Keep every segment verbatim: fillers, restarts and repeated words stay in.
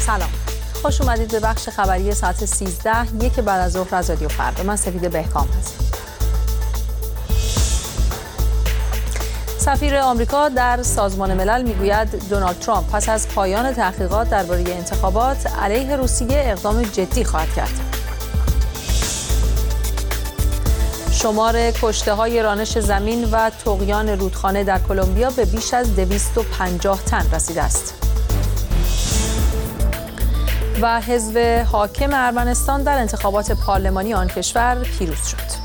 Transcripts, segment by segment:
سلام، خوش اومدید به بخش خبری ساعت سیزده یک بعد از ظهر از رادیو فردا. من سفید بهکام هستم. سفیر آمریکا در سازمان ملل میگوید دونالد ترامپ پس از پایان تحقیقات درباره انتخابات علیه روسیه اقدام جدی خواهد کرد. شمار کشته‌های رانش زمین و طغیان رودخانه در کلمبیا به بیش از دویست و پنجاه تن رسیده است. و حزب حاکم ارمنستان در انتخابات پارلمانی آن کشور پیروز شد.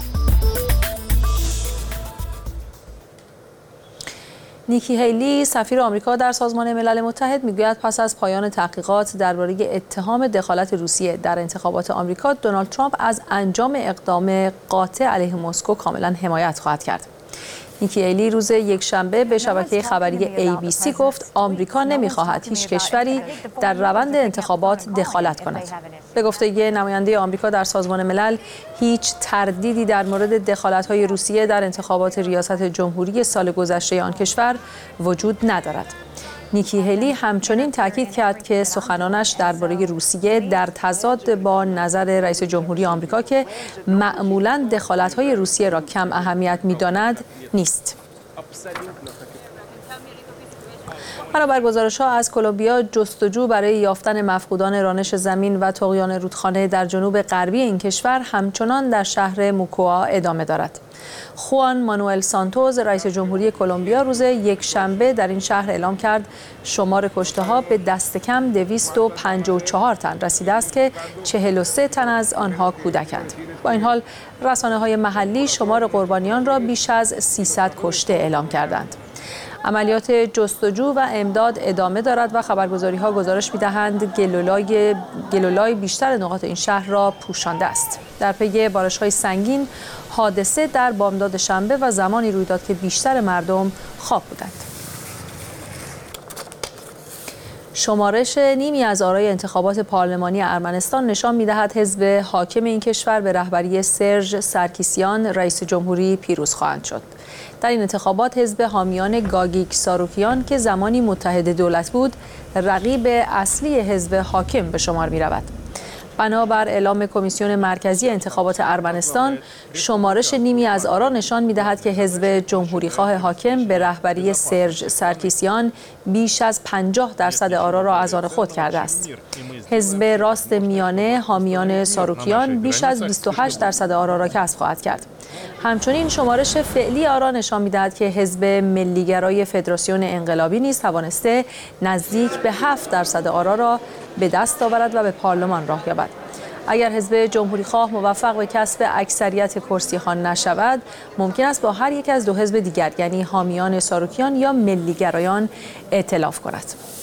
نیکی هیلی سفیر آمریکا در سازمان ملل متحد میگوید پس از پایان تحقیقات درباره اتهام دخالت روسیه در انتخابات آمریکا، دونالد ترامپ از انجام اقدام قاطع علیه مسکو کاملا حمایت خواهد کرد. نیکی هیلی روز یکشنبه به شبکه خبری ای بی سی گفت آمریکا نمی‌خواهد هیچ کشوری در روند انتخابات دخالت کند. به گفته نماینده آمریکا در سازمان ملل، هیچ تردیدی در مورد دخالت‌های روسیه در انتخابات ریاست جمهوری سال گذشته آن کشور وجود ندارد. نیکی هیلی همچنین تاکید کرد که سخنانش درباره روسیه در تضاد با نظر رئیس جمهوری آمریکا که معمولاً دخالت‌های روسیه را کم اهمیت می‌داند نیست. بنابر گزارش‌ها از کلمبیا، جستجو برای یافتن مفقودان رانش زمین و طغیان رودخانه در جنوب غربی این کشور همچنان در شهر موکوا ادامه دارد. خوان مانوئل سانتوس رئیس جمهوری کلمبیا روز یکشنبه در این شهر اعلام کرد شمار کشته‌ها به دست کم دویست و پنجاه و چهار تن رسیده است که چهل و سه تن از آنها کودکند. با این حال رسانه‌های محلی شمار قربانیان را بیش از سیصد کشته اعلام کردند. عملیات جستجو و امداد ادامه دارد و خبرگزاری‌ها گزارش می‌دهند گلولای گلولای بیشتر نقاط این شهر را پوشانده است. در پی بارش‌های سنگین، حادثه در بامداد شنبه و زمانی روی داد که بیشتر مردم خواب بودند. شمارش نیمی از آرای انتخابات پارلمانی ارمنستان نشان می‌دهد حزب حاکم این کشور به رهبری سرژ سرکیسیان رئیس جمهوری پیروز خواهند شد. در این انتخابات حزب حامیان گاگیک ساروکیان که زمانی متحد دولت بود، رقیب اصلی حزب حاکم به شمار می‌رود. بنابر اعلام کمیسیون مرکزی انتخابات ارمنستان، شمارش نیمی از آرا نشان می‌دهد که حزب جمهوری‌خواه حاکم به رهبری سرژ سرکیسیان بیش از پنجاه درصد آرا را از آن خود کرده است. حزب راست میانه حامیان ساروکیان بیش از بیست و هشت درصد آرا را کسب خواهد کرد. همچنین شمارش فعلی آرا نشان می‌دهد که حزب ملیگرای فدراسیون انقلابی نیز توانسته نزدیک به هفت درصد آرا را به دست آورد و به پارلمان راه یابد. اگر حزب جمهوری‌خواه موفق به کسب اکثریت کرسی‌ها نشود، ممکن است با هر یک از دو حزب دیگر یعنی حامیان ساروکیان یا ملیگرایان ائتلاف کند.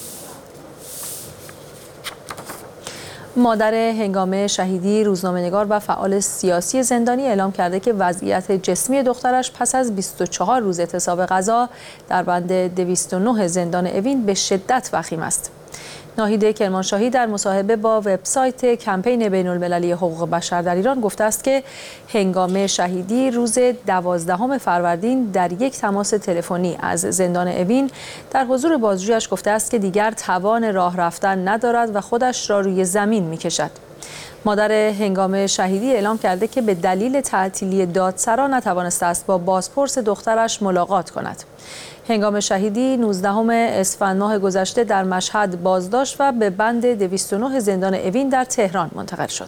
مادر هنگام شهیدی، روزنامه‌نگار و فعال سیاسی زندانی اعلام کرده که وضعیت جسمی دخترش پس از بیست و چهار روز اعتصاب غذا در بند دویست و نه زندان اوین به شدت وخیم است. ناهید کرمانشاهی در مصاحبه با وبسایت کمپین بین‌المللی حقوق بشر در ایران گفته است که هنگام شهیدی روز دوازدهم فروردین در یک تماس تلفنی از زندان اوین در حضور بازجویش گفته است که دیگر توان راه رفتن ندارد و خودش را روی زمین می‌کشد. مادر هنگام شهیدی اعلام کرده که به دلیل تعطیلی دادسرا نتوانسته است با بازپرس دخترش ملاقات کند. هنگام شهیدی نوزدهم اسفند ماه گذشته در مشهد بازداشت و به بند دویست و نه زندان اوین در تهران منتقل شد.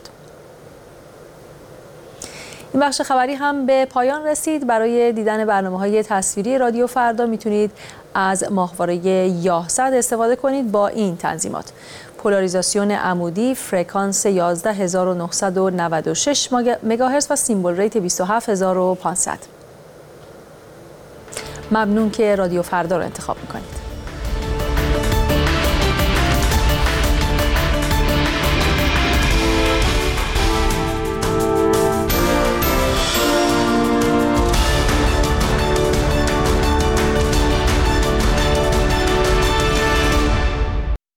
این بخش خبری هم به پایان رسید. برای دیدن برنامه‌های تصویری رادیو فردا میتونید از ماهواره یاهصد استفاده کنید با این تنظیمات: پولاریزاسیون عمودی، فرکانس یازده هزار و نهصد و نود و شش مگاهرتز و سیمبل ریت بیست و هفت هزار و پانصد. ممنون که رادیو فردا رو انتخاب میکنید.